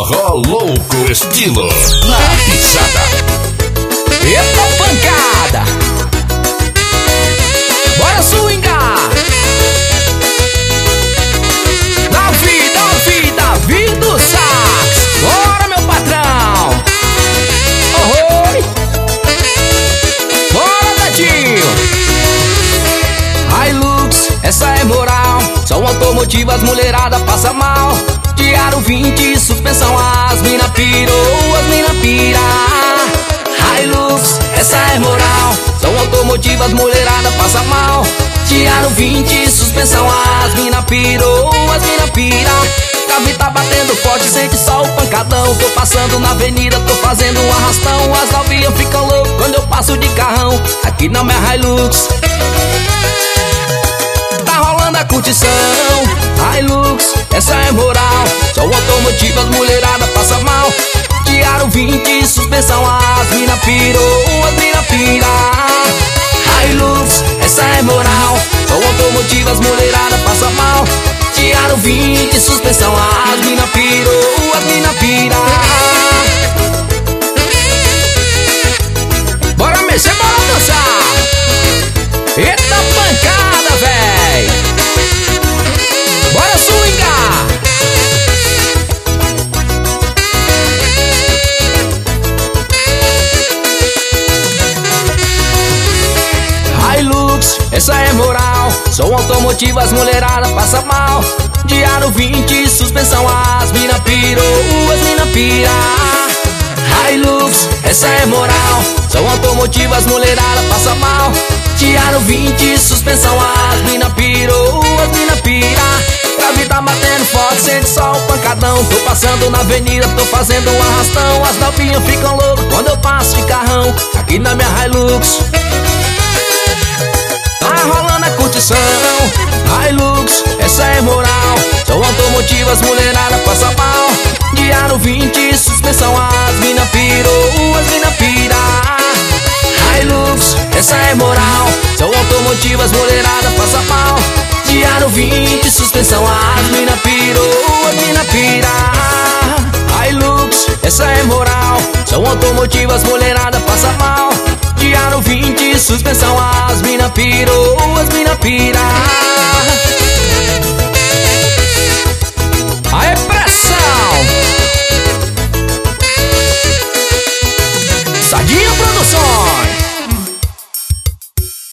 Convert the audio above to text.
Forró louco estilo na pisada. Eita pancada! Bora swingar! Davi do sax! Bora, meu patrão! Oi! Bora, Dadinho! Hilux, essa é moral. São automotivas, mulherada passa mal. De aro 20, suspensão, as mina pirou, as mina pira. Hilux, essa é moral. São automotivas, mulherada passa mal. De aro 20, suspensão, as mina pirou, as mina pira. Davi tá batendo forte, sente só o pancadão. Tô passando na avenida, tô fazendo um arrastão. As novinhas ficam loucas quando eu passo de carrão aqui na minha Hilux. Tá rolando a curtição, Hilux, essa é moral. São automotivas, mulherada passa mal. De aro 20, suspensão, as mina pirou, as mina pira. Hilux, essa é moral. São automotivas, mulherada passa mal. De aro 20, suspensão, as mina pirou, as mina pira. Bora mexer, bora dançar. Eita pancada, véi. Bora swingar. Hilux, essa é moral. São automotivas, mulherada passa mal. De aro 20, suspensão, as mina pirou, as mina pira. Hilux, essa é moral. São automotivas, mulherada passa mal. De aro 20, suspensão, as mina pirou, as mina pira. Davi tá batendo forte, sente só o pancadão. Tô passando na avenida, tô fazendo um arrastão. As novinhas ficam loucas quando eu passo de carrão aqui na minha Hilux. Tá rolando a curtição, Hilux, essa é moral. São automotivas, mulherada passa mal. De aro 20, suspensão, as mina pirou, as mina pira. Hilux, essa é moral. São automotivas, mulherada passa mal. De aro 20, suspensão, as mina pirou, as mina pira. Hilux, essa é moral. São automotivas, mulherada passa mal. De aro 20, suspensão, as mina pirou, as mina pira.